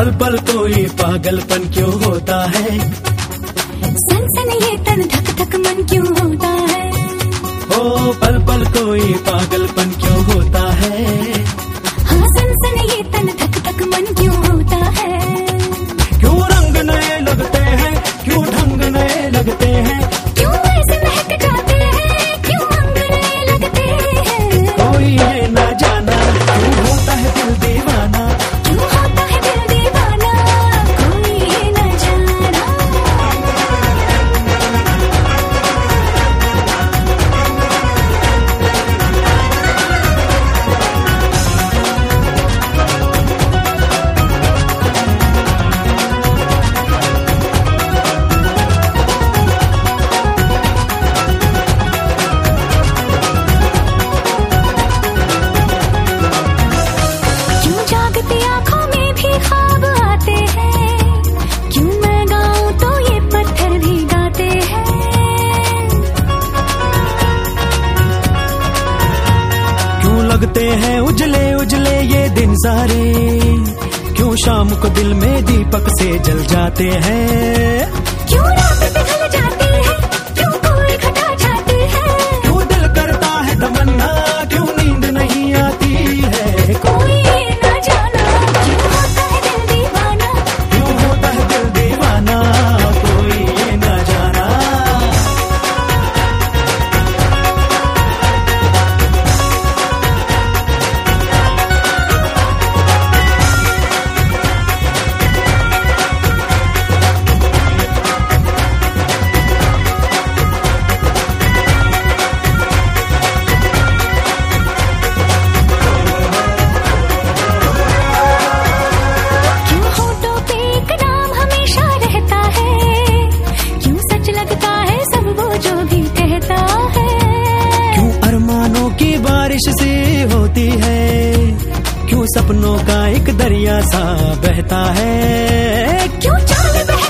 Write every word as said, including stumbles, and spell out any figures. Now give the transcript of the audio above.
पल पल कोई पागलपन क्यों होता है, सनसन ये तन धक धक मन क्यों होता है। ओ पल पल कोई पागलपन क्यों होता है, हाँ सनसन ये तन धक धक मन क्यों होता है। क्यों रंग नए लगते हैं, क्यों ढंग नए लगते हैं, क्यों ऐसे महक जाते हैं, क्यों अंग नए लगते हैं। कोई ये ना जाना क्यों होता है दिल दीवाना, क्यों होता है दिल दीवाना, कोई ये ना जाना। जागती आँखों में भी ख्वाब आते हैं, क्यों मैं गाऊं तो ये पत्थर भी गाते हैं। क्यों लगते हैं उजले उजले ये दिन सारे, क्यों शाम को दिल में दीपक से जल जाते हैं। क्यों रात पिघल जाती है, क्यों कोई घटा जाती है। क्यों दिल करता है तमन्ना, क्यों नींद नहीं आती है। कोई ये ना जाना क्यों होता है दिल दीवाना, क्यों होता है दिल दीवाना, कोई ये ना जाना। क्यों होठों पे एक नाम हमेशा रहता है, क्यों सच लगता है सब वो जो भी कहता है। क्यों अरमानों की बारिश सी होती है, क्यों सपनों का एक दरिया सा बहता है। क्यों चाल बह